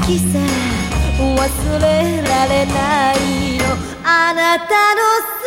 きさ忘れられないのあなたの